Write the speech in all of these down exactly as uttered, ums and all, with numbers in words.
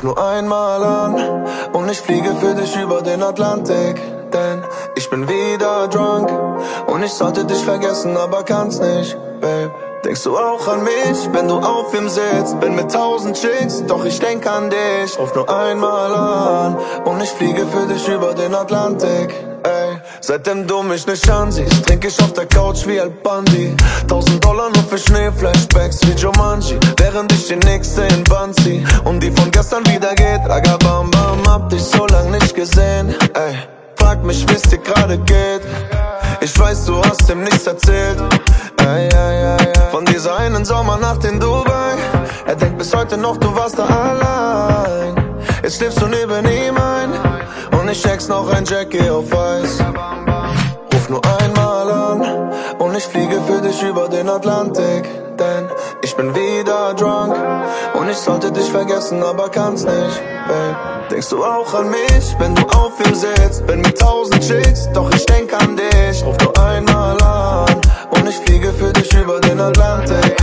Ruf nur einmal an und ich fliege für dich über den Atlantik. Denn ich bin wieder drunk und ich sollte dich vergessen, aber kann's nicht, babe. Denkst du auch an mich, wenn du auf ihm sitzt? Bin mit tausend Chicks, doch ich denk an dich. Ruf nur einmal an und ich fliege für dich über den Atlantik. Ey, seitdem du mich nicht ansiehst, trink ich auf der Couch wie Al Bundy. Tausend Dollar nur für Schneeflashbacks wie Jumanji, während ich die nächste in Band zieh und die von gestern wieder geht. Ragabam bam, hab dich so lang nicht gesehen. Ey, frag mich, wie's dir gerade geht. Ich weiß, du hast ihm nichts erzählt. Ey, ey, ey, ey. Von dieser einen Sommernacht in Dubai. Er denkt bis heute noch, du warst da allein. Jetzt schläfst du neben ihm ein und ich check's noch ein Jackie auf Eis. Ruf nur einmal an und ich fliege für dich über den Atlantik. Denn ich bin wieder drunk und ich sollte dich vergessen, aber kann's nicht, babe. Denkst du auch an mich, wenn du auf ihm sitzt? Bin mit tausend Chicks, doch ich denk an dich. Ruf nur einmal an und ich fliege für dich über den Atlantik.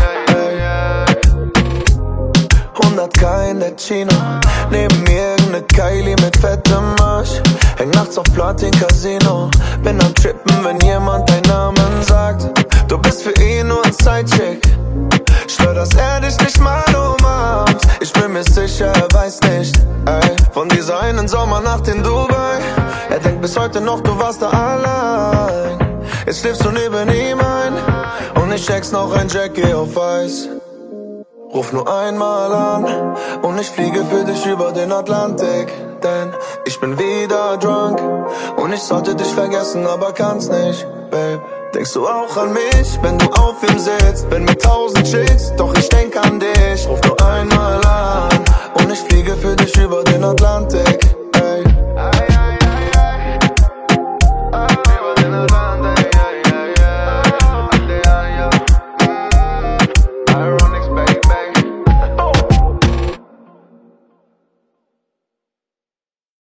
hunderttausend in der Chino, neben mir irgendeine Kylie mit fettem Arsch. Häng nachts auf Platin Casino, bin am Trippen, wenn jemand deinen Namen sagt. Du bist für ihn nur ein Sidechick, schwör, dass er dich nicht mal umarmt. Ich bin mir sicher, er weiß nicht, ey, von dieser einen Sommernacht in Dubai. Er denkt bis heute noch, du warst da allein. Jetzt schläfst du neben ihm ein und ich check's noch ein Jackie auf Eis. Ruf nur einmal an und ich fliege für dich über den Atlantik. Denn ich bin wieder drunk und ich sollte dich vergessen, aber kann's nicht, babe. Denkst du auch an mich, wenn du auf ihm sitzt? Bin mit tausend Chicks, doch